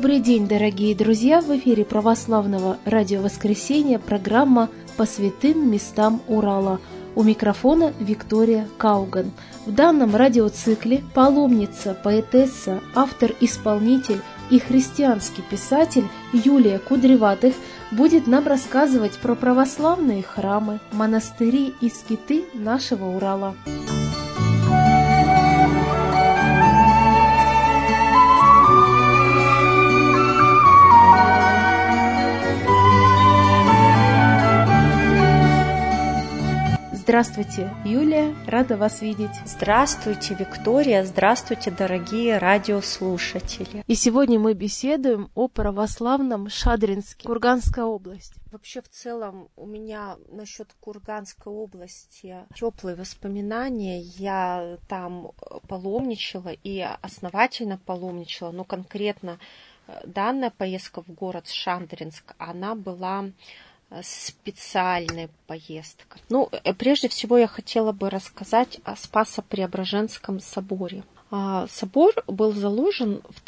Добрый день, дорогие друзья! В эфире православного радио «Воскресенье» программа «По святым местам Урала». У микрофона Виктория Кауган. В данном радиоцикле паломница, поэтесса, автор-исполнитель и христианский писатель Юлия Кудреватых будет нам рассказывать про православные храмы, монастыри и скиты нашего Урала. Здравствуйте, Юлия, рада вас видеть. Здравствуйте, Виктория, здравствуйте, дорогие радиослушатели. И сегодня мы беседуем о православном Шадринске, Курганская область. Вообще, в целом, у меня насчет Курганской области теплые воспоминания. Я там паломничала и основательно паломничала, но конкретно данная поездка в город Шадринск, она была специальная поездка. Прежде всего я хотела бы рассказать о Спасо-Преображенском соборе. Собор был заложен в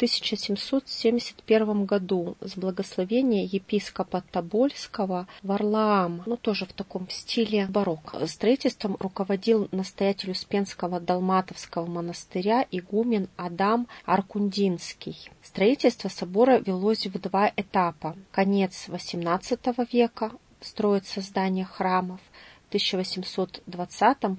1771 году с благословения епископа Тобольского Варлаама, тоже в таком стиле барокко. Строительством руководил настоятель Успенского Далматовского монастыря игумен Адам Аркундинский. Строительство собора велось в два этапа. Конец XVIII века, строится здание храмов, 1820 по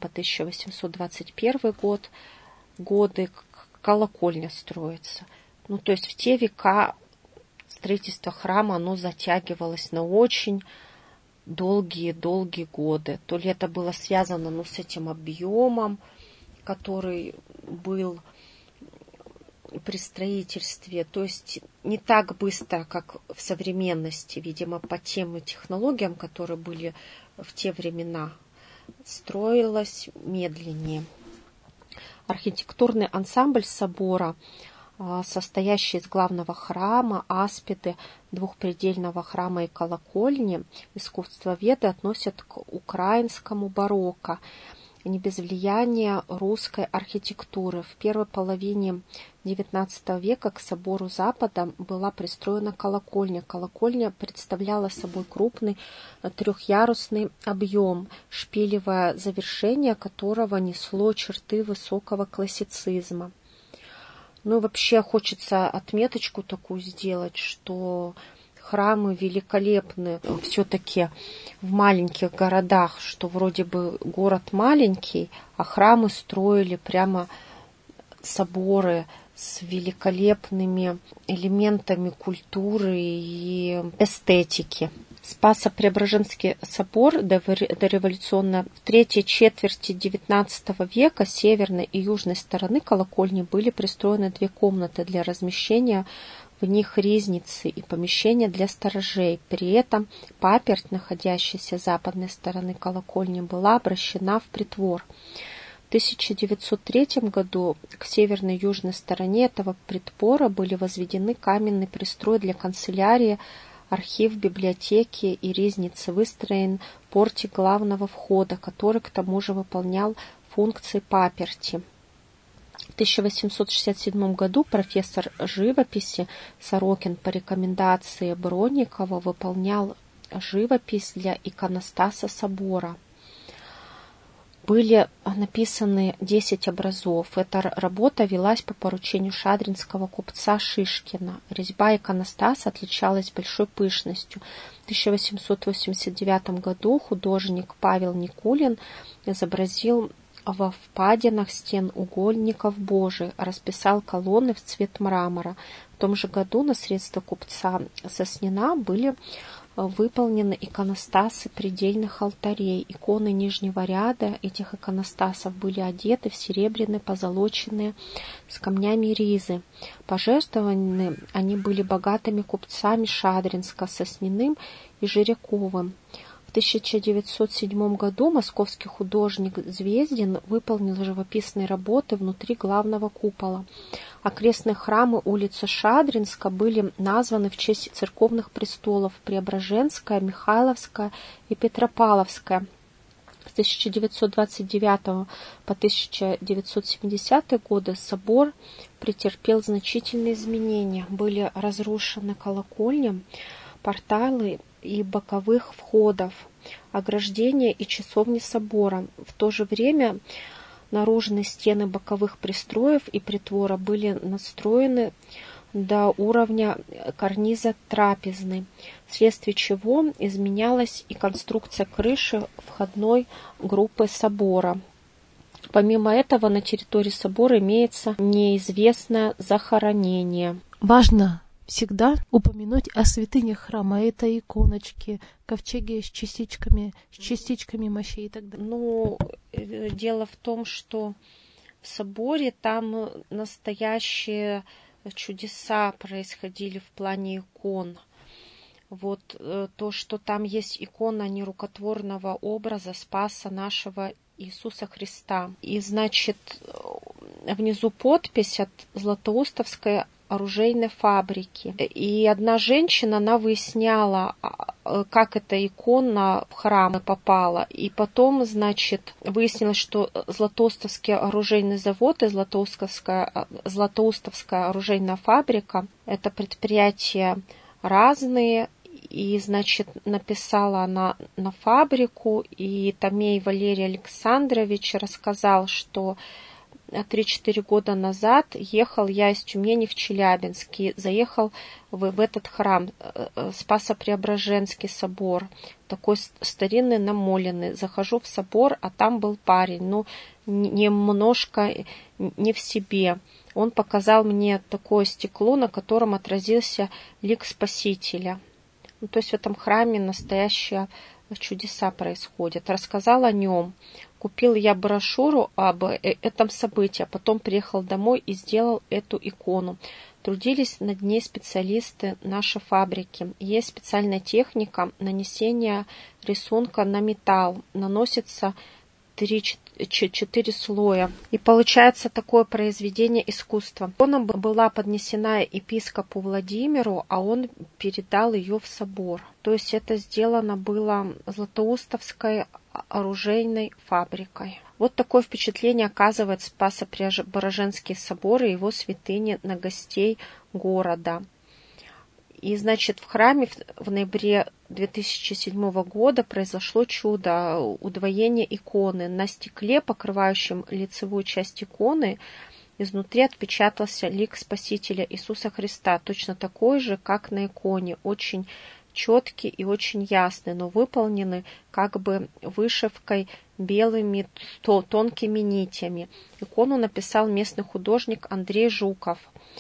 1821 год, годы колокольня строится. То есть в те века строительство храма, оно затягивалось на очень долгие годы. То ли это было связано с этим объемом, который был при строительстве, то есть не так быстро, как в современности, видимо, по тем технологиям, которые были в те времена, строилось медленнее. Архитектурный ансамбль собора, состоящий из главного храма, аспиды, двухпредельного храма и колокольни, искусствоведы относят к украинскому барокко, не без влияния русской архитектуры. В первой половине XIX века к собору Запада была пристроена колокольня. Колокольня представляла собой крупный трехъярусный объем, шпилевое завершение которого несло черты высокого классицизма. Вообще хочется отметочку такую сделать, что храмы великолепны все-таки в маленьких городах, что вроде бы город маленький, а храмы строили прямо соборы с великолепными элементами культуры и эстетики. Спасо-Преображенский собор дореволюционно в третьей четверти XIX века с северной и южной стороны колокольни были пристроены две комнаты для размещения в них ризницы и помещения для сторожей. При этом паперть, находящаяся с западной стороны колокольни, была обращена в притвор. В 1903 году к северной и южной стороне этого притвора были возведены каменный пристрой для канцелярии, архив, библиотеки и ризницы. Выстроен портик главного входа, который к тому же выполнял функции паперти. В 1867 году профессор живописи Сорокин по рекомендации Бронникова выполнял живопись для иконостаса собора. Были написаны 10 образов. Эта работа велась по поручению шадринского купца Шишкина. Резьба иконостаса отличалась большой пышностью. В 1889 году художник Павел Никулин изобразил во впадинах стен угольников Божий, расписал колонны в цвет мрамора. В том же году на средства купца Соснина были выполнены иконостасы предельных алтарей. Иконы нижнего ряда этих иконостасов были одеты в серебряные позолоченные с камнями ризы. Пожертвованы они были богатыми купцами Шадринска, Сосниным и Жиряковым. В 1907 году московский художник Звездин выполнил живописные работы внутри главного купола. Окрестные храмы улицы Шадринска были названы в честь церковных престолов Преображенская, Михайловская и Петропавловская. С 1929 по 1970 годы собор претерпел значительные изменения. Были разрушены колокольни, порталы и боковых входов, ограждения и часовни собора. В то же время наружные стены боковых пристроев и притвора были настроены до уровня карниза трапезной, вследствие чего изменялась и конструкция крыши входной группы собора. Помимо этого, на территории собора имеется неизвестное захоронение. Важно всегда упомянуть о святынях храма. Это иконочки, ковчеги с частичками мощей и так далее. Дело в том, что в соборе там настоящие чудеса происходили в плане икон. То, что там есть икона нерукотворного образа Спаса нашего Иисуса Христа. И, внизу подпись от Златоустовской оружейной фабрики. И одна женщина, она выясняла, как эта икона в храм попала. И потом, выяснилось, что Златоустовский оружейный завод и Златоустовская оружейная фабрика – это предприятия разные. И, написала она на фабрику, и Томей Валерий Александрович рассказал, что 3-4 года назад ехал я из Тюмени в Челябинск и заехал в этот храм, Спасо-Преображенский собор, такой старинный, намоленный. Захожу в собор, а там был парень, немножко не в себе. Он показал мне такое стекло, на котором отразился лик Спасителя. То есть в этом храме настоящие чудеса происходят. Рассказал о нем. Купил я брошюру об этом событии, а потом приехал домой и сделал эту икону. Трудились над ней специалисты нашей фабрики. Есть специальная техника нанесения рисунка на металл. Наносится 3-4 слоя. И получается такое произведение искусства. Икона была поднесена епископу Владимиру, а он передал ее в собор. То есть это сделано было Златоустовской оружейной фабрикой. Вот такое впечатление оказывает Спасо-Преображенский собор и его святыни на гостей города. И, в храме в ноябре 2007 года произошло чудо, удвоение иконы. На стекле, покрывающем лицевую часть иконы, изнутри отпечатался лик Спасителя Иисуса Христа, точно такой же, как на иконе, очень четкий и очень ясный, но выполнены вышивкой белыми тонкими нитями. Икону написал местный художник Андрей Жуков,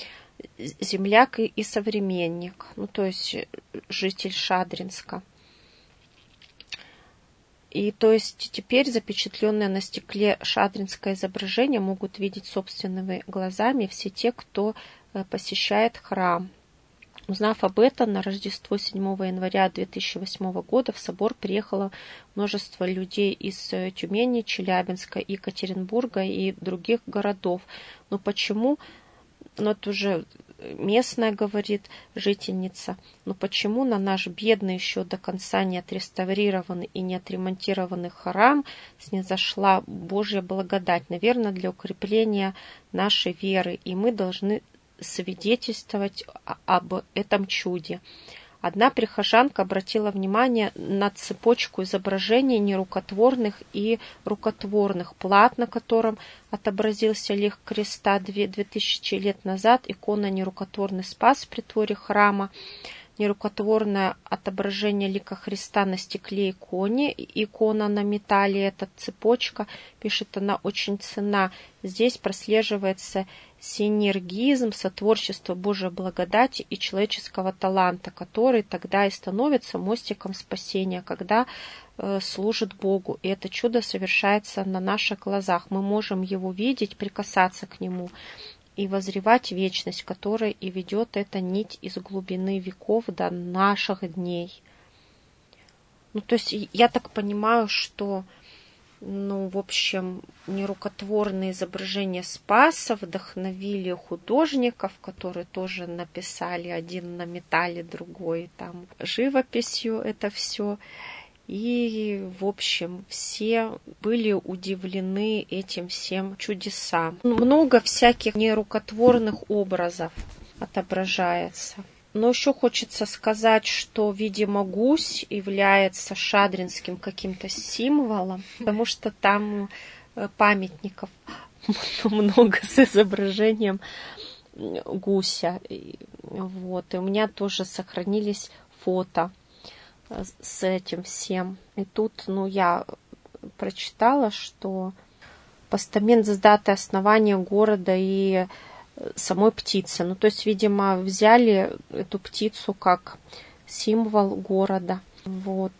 земляк и современник, то есть житель Шадринска. И то есть теперь запечатленное на стекле шадринское изображение могут видеть собственными глазами все те, кто посещает храм. Узнав об этом, на Рождество 7 января 2008 года в собор приехало множество людей из Тюмени, Челябинска, Екатеринбурга и других городов. Но почему? Это уже местная, говорит жительница, но почему на наш бедный, еще до конца не отреставрированный и не отремонтированный храм снизошла Божья благодать? Наверное, для укрепления нашей веры, и мы должны свидетельствовать об этом чуде. Одна прихожанка обратила внимание на цепочку изображений нерукотворных и рукотворных плат, на котором отобразился лик креста 2000 лет назад, икона нерукотворный Спас в притворе храма, нерукотворное отображение лика Христа на стекле иконе, икона на металле, эта цепочка, пишет она, очень ценна. Здесь прослеживается синергизм, сотворчество Божьей благодати и человеческого таланта, который тогда и становится мостиком спасения, когда служит Богу. И это чудо совершается на наших глазах. Мы можем его видеть, прикасаться к нему и воззревать вечность, которая и ведет эта нить из глубины веков до наших дней. То есть я так понимаю, что в общем, нерукотворные изображения Спаса вдохновили художников, которые тоже написали, один на металле, другой там живописью это все. И, в общем, все были удивлены этим всем чудесам. Много всяких нерукотворных образов отображается. Но еще хочется сказать, что, видимо, гусь является шадринским каким-то символом, потому что там памятников много с изображением гуся. Вот. И у меня тоже сохранились фото с этим всем. И тут, я прочитала, что постамент с датой основания города и самой птицы. То есть, видимо, взяли эту птицу как символ города. Вот.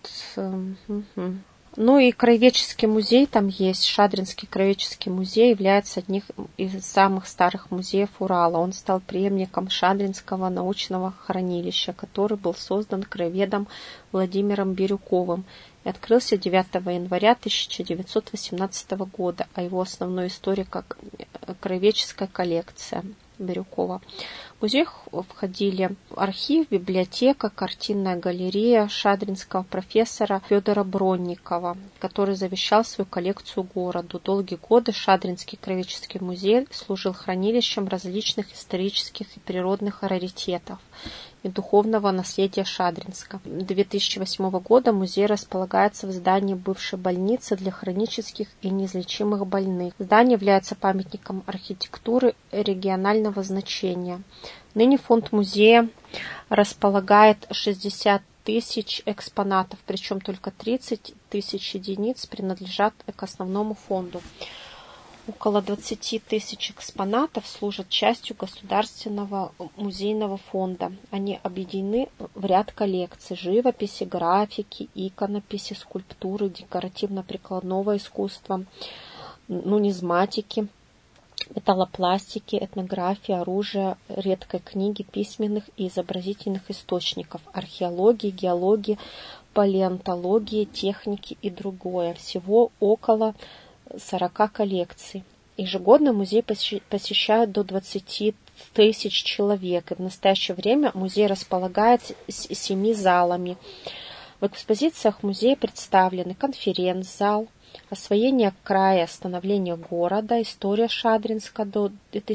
И краеведческий музей там есть. Шадринский краеведческий музей является одним из самых старых музеев Урала. Он стал преемником Шадринского научного хранилища, который был создан краеведом Владимиром Бирюковым и открылся 9 января 1918 года, а его основной история как краеведческая коллекция Бирюкова. В музей входили архив, библиотека, картинная галерея шадринского профессора Федора Бронникова, который завещал свою коллекцию городу. Долгие годы Шадринский краеведческий музей служил хранилищем различных исторических и природных раритетов и духовного наследия Шадринска. С 2008 года музей располагается в здании бывшей больницы для хронических и неизлечимых больных. Здание является памятником архитектуры регионального значения. Ныне фонд музея располагает 60 тысяч экспонатов, причем только 30 тысяч единиц принадлежат к основному фонду. Около 20 тысяч экспонатов служат частью Государственного музейного фонда. Они объединены в ряд коллекций: живописи, графики, иконописи, скульптуры, декоративно-прикладного искусства, нумизматики, металлопластики, этнографии, оружия, редкой книги, письменных и изобразительных источников, археологии, геологии, палеонтологии, техники и другое. Всего около 40 коллекций. Ежегодно музей посещают до 20 тысяч человек. И в настоящее время музей располагает 7 залами. В экспозициях музея представлены конференц-зал, освоение края, становление города, история Шадринска до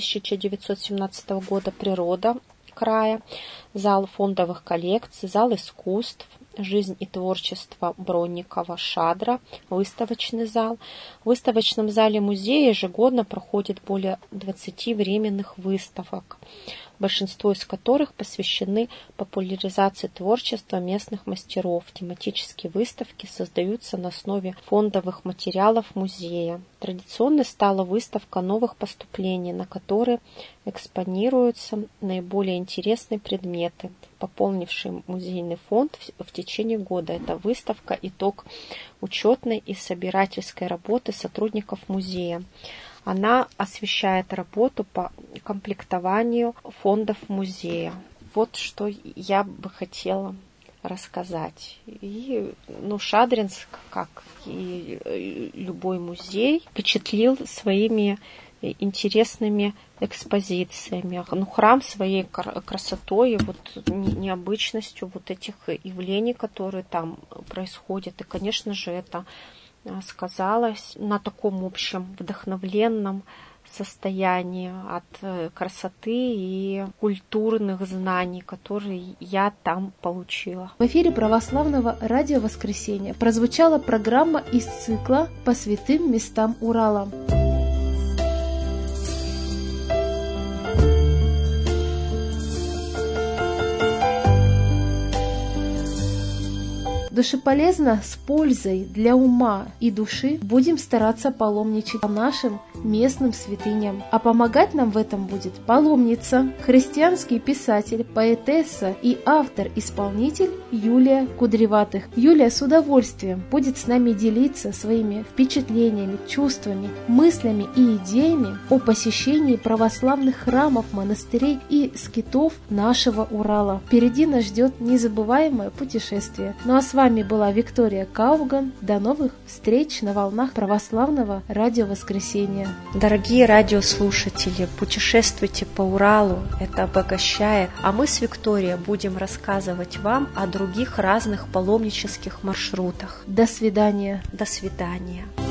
1917 года, природа края, зал фондовых коллекций, зал искусств, жизнь и творчество Бронникова-Шадра, выставочный зал. В выставочном зале музея ежегодно проходит более 20 временных выставок, большинство из которых посвящены популяризации творчества местных мастеров. Тематические выставки создаются на основе фондовых материалов музея. Традиционной стала выставка новых поступлений, на которые экспонируются наиболее интересные предметы, пополнившие музейный фонд в течение года. Это выставка «Итог учетной и собирательской работы сотрудников музея». Она освещает работу по комплектованию фондов музея. Вот что я бы хотела рассказать. И, Шадринск, как и любой музей, впечатлил своими интересными экспозициями. Храм своей красотой и необычностью этих явлений, которые там происходят. И, конечно же, это сказалось на таком общем вдохновленном состоянии от красоты и культурных знаний, которые я там получила. В эфире православного радио «Воскресенье» прозвучала программа из цикла «По святым местам Урала». Душеполезно, с пользой для ума и души будем стараться паломничать по нашим местным святыням. А помогать нам в этом будет паломница, христианский писатель, поэтесса и автор-исполнитель Юлия Кудреватых. Юлия с удовольствием будет с нами делиться своими впечатлениями, чувствами, мыслями и идеями о посещении православных храмов, монастырей и скитов нашего Урала. Впереди нас ждет незабываемое путешествие. Ну а с вами вами была Виктория Кауган. До новых встреч на волнах православного радио Воскресения. Дорогие радиослушатели, путешествуйте по Уралу, это обогащает. А мы с Викторией будем рассказывать вам о других разных паломнических маршрутах. До свидания. До свидания.